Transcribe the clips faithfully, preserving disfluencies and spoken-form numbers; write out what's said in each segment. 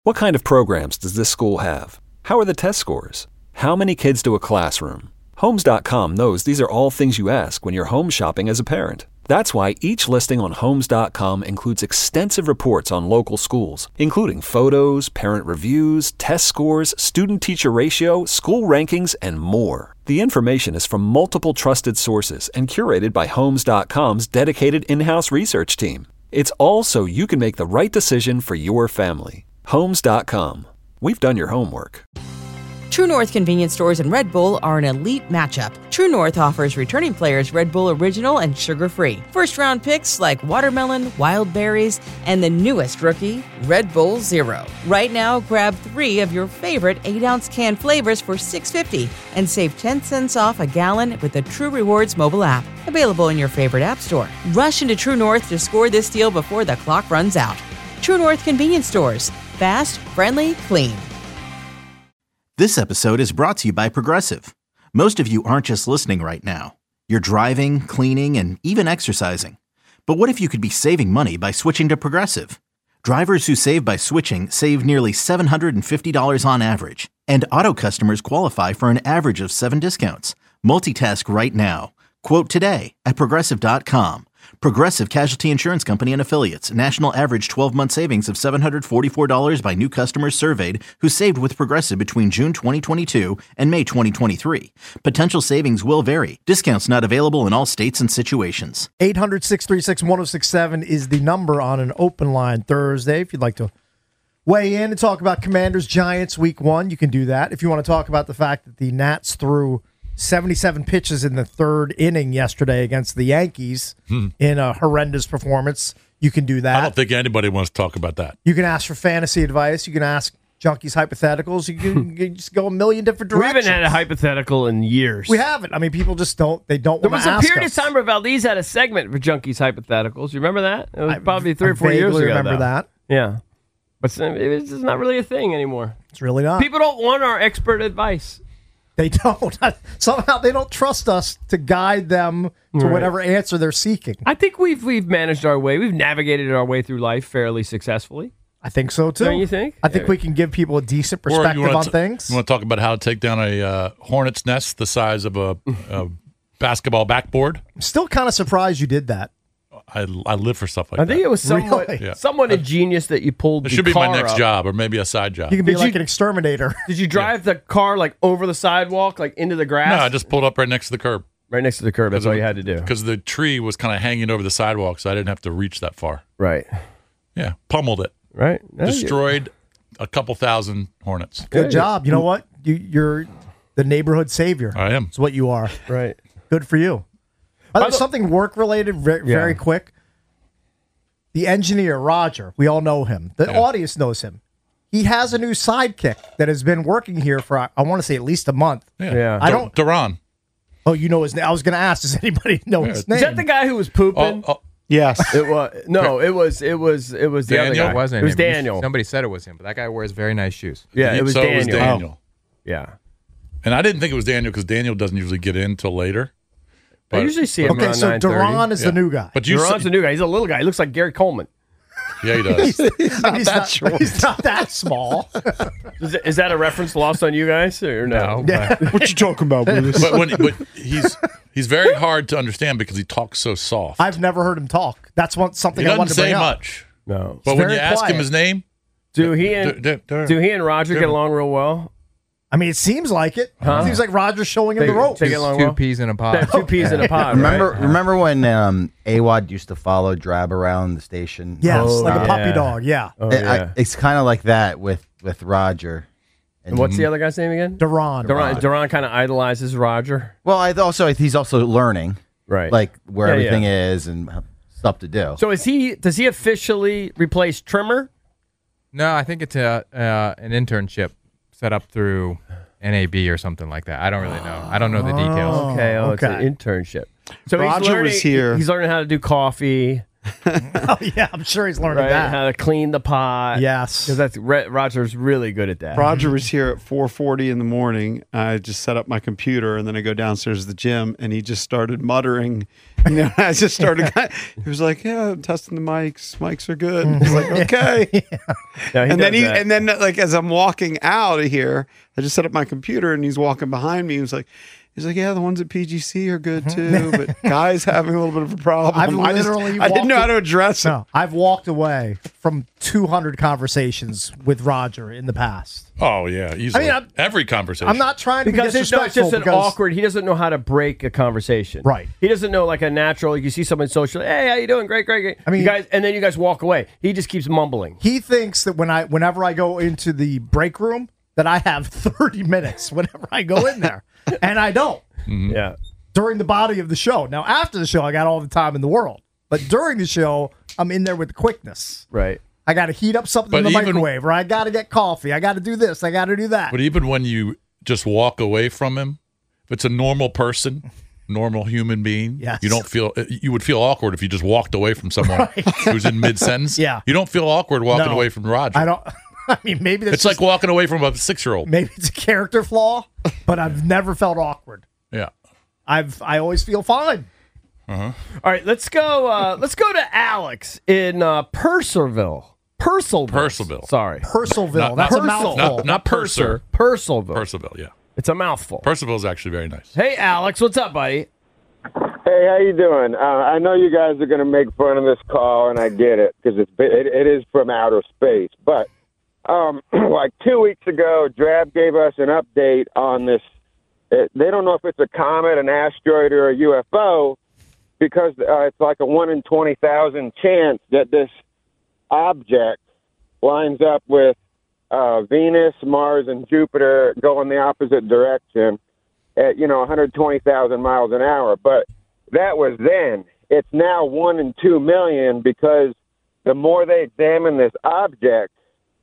What kind of programs does this school have? How are the test scores? How many kids do a classroom? Homes dot com knows these are all things you ask when you're home shopping as a parent. That's why each listing on Homes dot com includes extensive reports on local schools, including photos, parent reviews, test scores, student-teacher ratio, school rankings, and more. The information is from multiple trusted sources and curated by Homes dot com's dedicated in-house research team. It's all so you can make the right decision for your family. Homes dot com. We've done your homework. True North convenience stores and Red Bull are an elite matchup. True North offers returning players Red Bull Original and sugar-free. First-round picks like watermelon, wild berries, and the newest rookie, Red Bull Zero. Right now, grab three of your favorite eight-ounce can flavors for six dollars and fifty cents and save ten cents off a gallon with the True Rewards mobile app. Available in your favorite app store. Rush into True North to score this deal before the clock runs out. True North convenience stores. Fast, friendly, clean. This episode is brought to you by Progressive. Most of you aren't just listening right now. You're driving, cleaning, and even exercising. But what if you could be saving money by switching to Progressive? Drivers who save by switching save nearly seven hundred fifty dollars on average. And auto customers qualify for an average of seven discounts. Multitask right now. Quote today at Progressive dot com. Progressive Casualty Insurance Company and Affiliates. National average twelve-month savings of seven hundred forty-four dollars by new customers surveyed who saved with Progressive between June twenty twenty-two and May twenty twenty-three. Potential savings will vary. Discounts not available in all states and situations. eight hundred, six three six, one oh six seven is the number on an open line Thursday. If you'd like to weigh in and talk about Commanders Giants week one, you can do that. If you want to talk about the fact that the Nats threw seventy-seven pitches in the third inning yesterday against the Yankees hmm. in a horrendous performance, you can do that. I don't think anybody wants to talk about that. You can ask for fantasy advice. You can ask Junkies hypotheticals. You can, you can just go a million different directions. We haven't had a hypothetical in years. We haven't. I mean, people just don't, they don't want to ask There was a period us. of time where Valdez had a segment for Junkies hypotheticals. You remember that? It was I, probably three I or four years ago. I remember though. that. Yeah. But it's just not really a thing anymore. It's really not. People don't want our expert advice. They don't. Somehow they don't trust us to guide them to right. whatever answer they're seeking. I think we've we've managed our way. We've navigated our way through life fairly successfully. I think so, too. Don't you think? I think yeah. we can give people a decent perspective on t- things. You want to talk about how to take down a uh, hornet's nest the size of a, a basketball backboard? I'm still kind of surprised you did that. I, I live for stuff like I that. I think it was somewhat, really? yeah. somewhat ingenious that you pulled it the should be car my next up. job or maybe a side job. You can be did like you, an exterminator. Did you drive yeah. the car like over the sidewalk, like into the grass? No, I just pulled up right next to the curb. Right next to the curb. That's all you had to do. Because the tree was kind of hanging over the sidewalk, so I didn't have to reach that far. Right. Yeah, pummeled it. Right. No, Destroyed a couple thousand hornets. Good hey. job. You know what? You, you're the neighborhood savior. I am. That's what you are. Right. Good for you. By the, something work-related very, yeah. very quick. The engineer, Roger, we all know him. The yeah. audience knows him. He has a new sidekick that has been working here for, I want to say, at least a month. Yeah. yeah. I don't. Duran. Oh, you know his name. I was going to ask, does anybody know yeah. his name? Is that the guy who was pooping? Oh, oh. Yes. It was. No, it was It was. It was the Daniel? other guy. It wasn't It was him. Daniel. Somebody said it was him, but that guy wears very nice shoes. Yeah, it was so Daniel. It was Daniel. Oh. Yeah. And I didn't think it was Daniel because Daniel doesn't usually get in till later. But, I usually see him okay, around so nine thirty. Duran is yeah. the new guy. But you Duran's say, the new guy. He's a little guy. He looks like Gary Coleman. Yeah, he does. he's, not he's, that not, short. He's not that small. is, is that a reference lost on you guys or no? no yeah. What you talking about, Bruce? But, when, but he's he's very hard to understand because he talks so soft. I've never heard him talk. That's one something he I wanted to doesn't bring say up. much. No, but it's when you ask quiet. him his name, do he and d- d- d- do he and Roger d- get along real well? I mean, it seems like it. Huh? It seems like Roger's showing him they, the ropes. They get along two well? peas in a pod. Two peas in a pod. Remember, right? remember when um, A W A D used to follow Drab around the station? Yes, Oh, like yeah. a puppy dog. Yeah. Oh, It- yeah. I- it's kind of like that with, with Roger. And what's the other guy's name again? Duran. Duran. Duran kind of idolizes Roger. Well, I also he's also learning, Right. like where Yeah, everything yeah. is and stuff to do. So is he? Does he officially replace Trimmer? No, I think it's a uh, an internship set up through N A B or something like that. I don't really know. I don't know the details. Okay. Oh, okay. it's an internship. So Roger he's learning, was here. He's learning how to do coffee. Oh, yeah, I'm sure he's learning right? that. How to clean the pot. Yes. Because that's Re- Roger's really good at that. Roger was here at four forty in the morning. I just set up my computer, and then I go downstairs to the gym, and he just started muttering. You know, I just started. He was like, "Yeah, I'm testing the mics. Mics are good." I was like, "Okay." Yeah, he and then does he, that. and then like as I'm walking out of here, I just set up my computer, and he's walking behind me. He was like. He's like, yeah, the ones at P G C are good too, but Guy's having a little bit of a problem. I've I, just, literally I didn't know walked- how to address it. No, I've walked away from two hundred conversations with Roger in the past. Oh yeah, easily. I mean, I'm- every conversation. I'm not trying to Because be it's not disrespectful. just an because awkward. He doesn't know how to break a conversation. Right. He doesn't know like a natural. You see someone social. Hey, how you doing? Great, great, great. I mean- you guys, and then you guys walk away. He just keeps mumbling. He thinks that when I, whenever I go into the break room, that I have thirty minutes whenever I go in there, and I don't. Mm-hmm. Yeah. During the body of the show. Now, after the show, I got all the time in the world, but during the show, I'm in there with quickness. Right. I got to heat up something But in the even- microwave, or I got to get coffee. I got to do this. I got to do that. But even when you just walk away from him, if it's a normal person, normal human being, Yes. you don't feel. You would feel awkward if you just walked away from someone who's in mid sentence. Yeah. you don't feel awkward walking No. away from Roger. I don't. I mean, maybe that's It's like just- walking away from a six year old. maybe it's a character flaw, but I've never felt awkward. Yeah. I've I always feel fine. All right. Let's go. Uh, let's go to Alex in uh, Purcellville. Purcellville. Purcellville. Sorry. Purcellville. Not- That's not- a mouthful. not- not Purser. Purcellville. Percival, yeah. It's a mouthful. Percival is actually very nice. Hey, Alex. What's up, buddy? Hey, how you doing? Uh, I know you guys are going to make fun of this call, and I get it because it's it, it is from outer space. But um, like two weeks ago, Drab gave us an update on this. It, they don't know if it's a comet, an asteroid, or a U F O because uh, it's like a one in twenty thousand chance that this object lines up with uh, Venus, Mars, and Jupiter going the opposite direction at, you know, one hundred twenty thousand miles an hour. But that was then. It's now one in two million because the more they examine this object,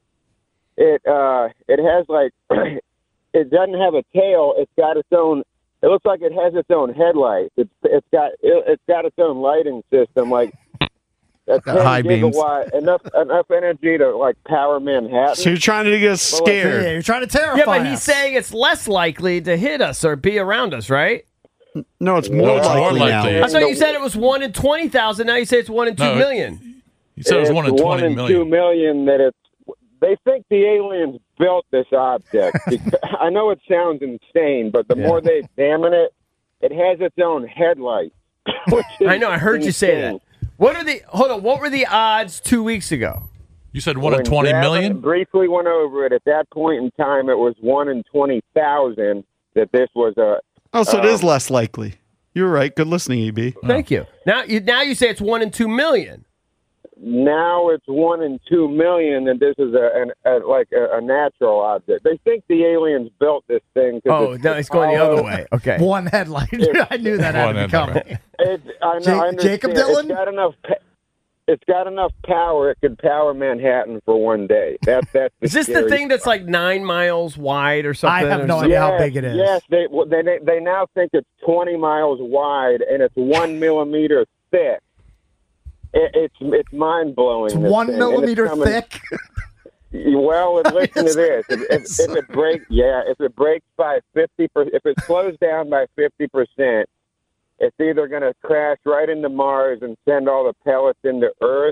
it uh, it has like it doesn't have a tail. It's got its own. It looks like it has its own headlights. It's it's got it, it's got its own lighting system. Like a ten high beams. gigawatt enough enough energy to like power Manhattan. So you're trying to get us Well, like, scared. Yeah, you're trying to terrify Yeah, but he's us. saying it's less likely to hit us or be around us, right? No, it's more No, it's more likely now. likely. I thought you said it was one in twenty thousand. Now you say it's one in two No, it- million. He said it was It's one in one twenty in million. two million that it's. They think the aliens built this object. I know it sounds insane, but the more they examine it, it has its own headlights. which is I know. I heard you say that. insane. What are the? Hold on. What were the odds two weeks ago? You said one in When twenty Gavin million? briefly went over it. At that point in time, it was one in twenty thousand that this was a. Oh, so it Um, is less likely. You're right. Good listening, E B. Thank you. Now you now you say it's one in two million. Now it's one in two million, and this is a, an, a like a, a natural object. They think the aliens built this thing. 'cause Oh, no, it's going the other way. Okay. One headlight. I knew that had One to be coming. headlight. It's, I know, Ja- I understand. Jacob Dylan? It's got enough. Pa- it's got enough power. It could power Manhattan for one day. That's that's. The Is this the scary thing that's like nine miles wide or something? I have or no something? idea how Yes, big it is. Yes, they, well, they they they now think it's twenty miles wide and it's one millimeter thick. It, it's it's mind blowing. It's one millimeter thick. Well, and listen Yes, to this: if, if, if it breaks, yeah, if it breaks by fifty percent, if it slows down by fifty percent, it's either going to crash right into Mars and send all the pellets into Earth,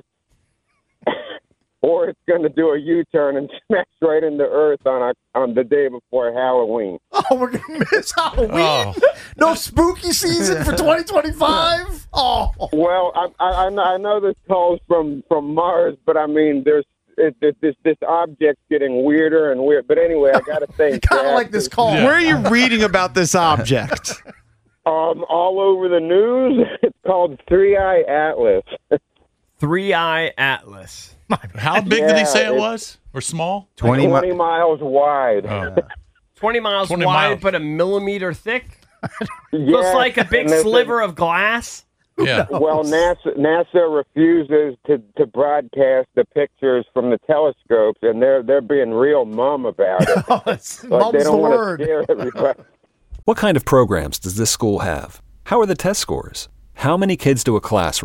or it's going to do a U-turn and smash right into Earth on a, on the day before Halloween. Oh, we're gonna miss Halloween. Oh. No spooky season for twenty twenty-five. Oh, Well, I, I, I know- I know this calls from, from Mars, but I mean, there's it, it, this this object's getting weirder and weird. But anyway, I got to thank kind of Jack like this for- call. Where are you reading about this object? Um, all over the news. It's called Three Eye Atlas. Three Eye Atlas. How big did he Yeah, say it it's- was? Or small? twenty, twenty mi- miles wide. Oh. Twenty miles twenty wide, miles. but a millimeter thick. Yes, Looks like a big and there's sliver of glass. Yeah. Well, NASA NASA refuses to, to broadcast the pictures from the telescopes, and they're they're being real mum about it. Oh, it's, Like mum's they the don't want word. to scare everybody. What kind of programs does this school have? How are the test scores? How many kids to a classroom?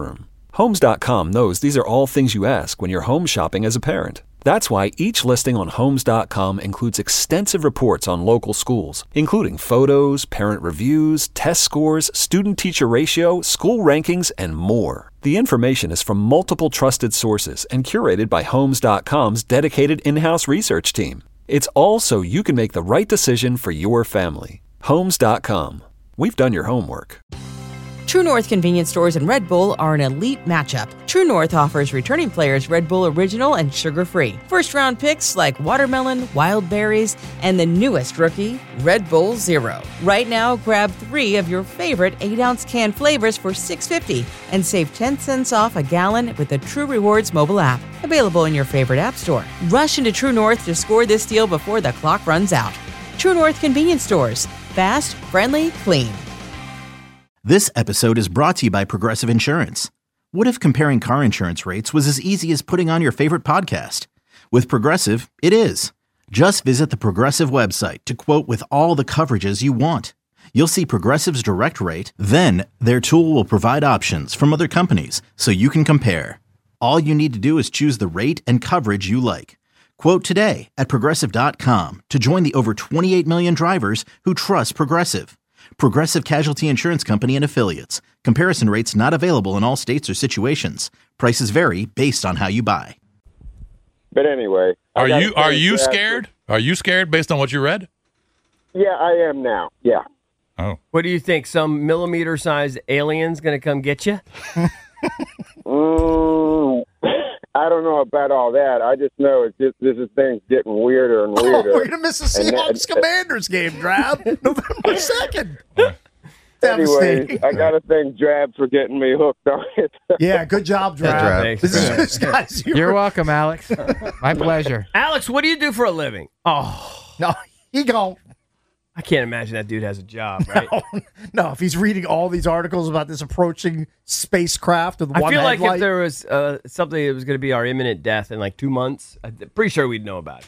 Homes dot com knows these are all things you ask when you're home shopping as a parent. That's why each listing on Homes dot com includes extensive reports on local schools, including photos, parent reviews, test scores, student-teacher ratio, school rankings, and more. The information is from multiple trusted sources and curated by Homes dot com's dedicated in-house research team. It's all so you can make the right decision for your family. Homes dot com. We've done your homework. True North convenience stores and Red Bull are an elite matchup. True North offers returning players Red Bull Original and sugar-free. First-round picks like watermelon, wild berries, and the newest rookie, Red Bull Zero. Right now, grab three of your favorite eight-ounce can flavors for six dollars and fifty cents and save ten cents off a gallon with the True Rewards mobile app. Available in your favorite app store. Rush into True North to score this deal before the clock runs out. True North convenience stores. Fast, friendly, clean. This episode is brought to you by Progressive Insurance. What if comparing car insurance rates was as easy as putting on your favorite podcast? With Progressive, it is. Just visit the Progressive website to quote with all the coverages you want. You'll see Progressive's direct rate, then their tool will provide options from other companies so you can compare. All you need to do is choose the rate and coverage you like. Quote today at Progressive dot com to join the over twenty-eight million drivers who trust Progressive. Progressive Casualty Insurance Company and Affiliates. Comparison rates not available in all states or situations. Prices vary based on how you buy. But anyway, Are I you gotta are say, you Brad, scared? Are you scared based on what you read? Yeah, I am now. Yeah. Oh. What do you think? Some millimeter-sized alien's going to come get you? Mm, I don't know about all that. I just know it's just this is things getting weirder and Oh, weirder. we're gonna miss the And Seahawks that- Commanders game, Drab, November second. Anyways, Devastating. I got to thank Drab for getting me hooked on it. Yeah, good job, Drab. Drab. Thanks, This is Drab. this guy's You're welcome, Alex. My pleasure. Alex, what do you do for a living? Oh, No, he go. I can't imagine that dude has a job, right? No, no, if he's reading all these articles about this approaching spacecraft with I one feel like headlight, if there was uh, something that was going to be our imminent death in like two months, I'm pretty sure we'd know about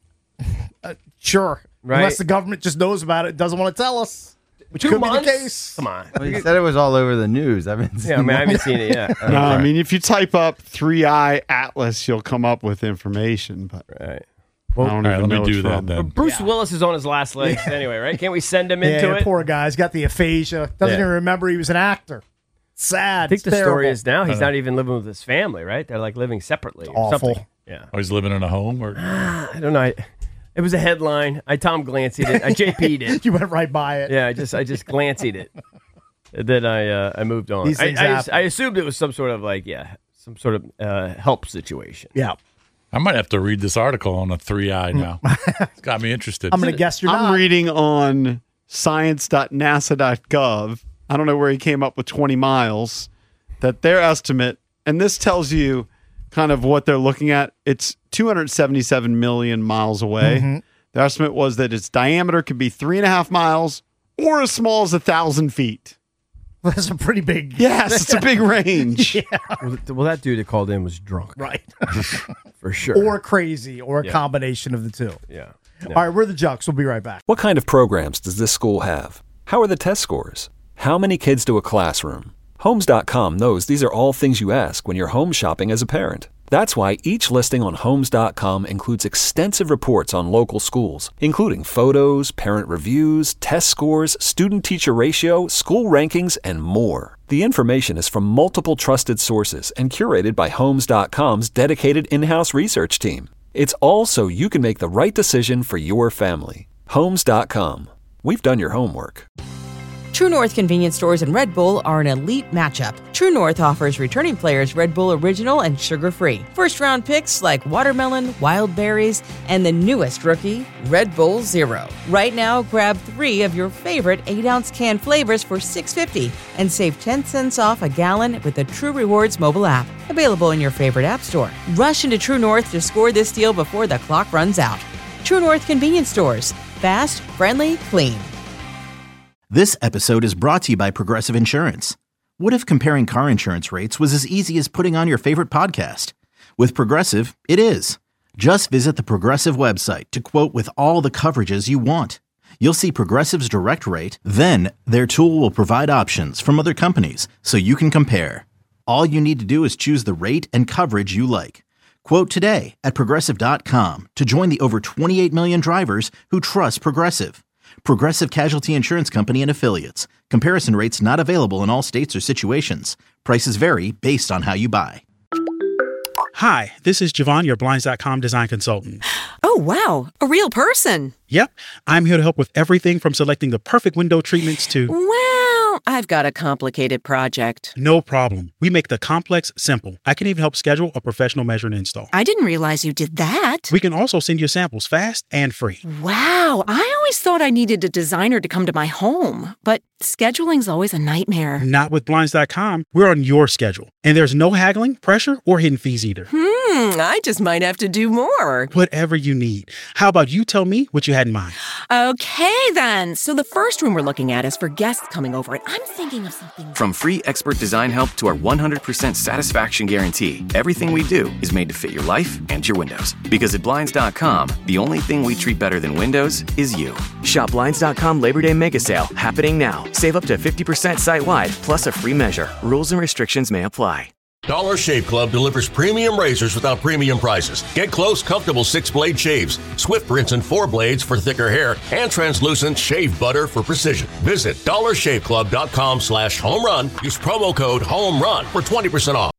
it. sure, Right? unless the government just knows about it, doesn't want to tell us, which Two could months? be the case. Come on. Well, you said it was all over the news. I haven't seen Yeah, I mean, I one. haven't seen it yet. No, I mean, if you type up three eye Atlas, you'll come up with information. But Right. I don't All right, even let me know do it's that from. then. Bruce Willis is on his last legs anyway, right? Can't we send him into Yeah, it? poor guy. He's got the aphasia. Doesn't Yeah. even remember he was an actor. Sad. I think It's the story terrible. is now he's not even living with his family, right? They're like living separately or awful. something. Yeah. Oh, he's living in a home? Or I don't know. I, it was a headline. I Tom Glancy'd it. I J P'd it. You went right by it. Yeah, I just I just Glancy'd it. And then I uh, I moved on. These I, things I, happen. I assumed it was some sort of like yeah, some sort of uh, help situation. Yeah. I might have to read this article on a three eye now. It's got me interested. I'm going to guess you're I'm not. reading on science dot nasa dot gov. I don't know where he came up with twenty miles. That their estimate, and this tells you kind of what they're looking at. It's two hundred seventy-seven million miles away. Mm-hmm. The estimate was that its diameter could be three and a half miles or as small as a thousand feet. That's a pretty big. Yes, it's a big range. Yeah. Well, th- well, that dude that called in was drunk, Right. for sure. Or crazy, or a Yeah. combination of the two. yeah. All right, we're the Jucks. We'll be right back. What kind of programs does this school have? How are the test scores? How many kids do a classroom? Homes dot com knows these are all things you ask when you're home shopping as a parent. That's why each listing on Homes dot com includes extensive reports on local schools, including photos, parent reviews, test scores, student-teacher ratio, school rankings, and more. The information is from multiple trusted sources and curated by Homes dot com's dedicated in-house research team. It's all so you can make the right decision for your family. Homes dot com. We've done your homework. True North convenience stores and Red Bull are an elite matchup. True North offers returning players Red Bull Original and sugar-free. First-round picks like watermelon, wild berries, and the newest rookie, Red Bull Zero. Right now, grab three of your favorite eight-ounce can flavors for six dollars and fifty cents and save ten cents off a gallon with the True Rewards mobile app. Available in your favorite app store. Rush into True North to score this deal before the clock runs out. True North convenience stores. Fast, friendly, clean. This episode is brought to you by Progressive Insurance. What if comparing car insurance rates was as easy as putting on your favorite podcast? With Progressive, it is. Just visit the Progressive website to quote with all the coverages you want. You'll see Progressive's direct rate, then their tool will provide options from other companies so you can compare. All you need to do is choose the rate and coverage you like. Quote today at Progressive dot com to join the over twenty-eight million drivers who trust Progressive. Progressive Casualty Insurance Company and Affiliates. Comparison rates not available in all states or situations. Prices vary based on how you buy. Hi, this is Javon, your Blinds dot com design consultant. Oh, wow. A real person. Yep. I'm here to help with everything from selecting the perfect window treatments to... Well, I've got a complicated project. No problem. We make the complex simple. I can even help schedule a professional measure and install. I didn't realize you did that. We can also send you samples fast and free. Wow. I always thought I needed a designer to come to my home, but scheduling's always a nightmare. Not with Blinds dot com. We're on your schedule. And there's no haggling, pressure, or hidden fees either. Hmm, I just might have to do more. Whatever you need. How about you tell me what you had in mind? Okay, then. So the first room we're looking at is for guests coming over, and I'm thinking of something... From free expert design help to our one hundred percent satisfaction guarantee, everything we do is made to fit your life and your windows. Because at Blinds dot com, the only thing we treat better than windows is you. Shop Blinds dot com Labor Day Mega Sale, happening now. Save up to fifty percent site-wide, plus a free measure. Rules and restrictions may apply. Dollar Shave Club delivers premium razors without premium prices. Get close, comfortable six-blade shaves, swift rinse and four blades for thicker hair, and translucent shave butter for precision. Visit dollar shave club dot com slash home run. Use promo code HOME RUN for twenty percent off.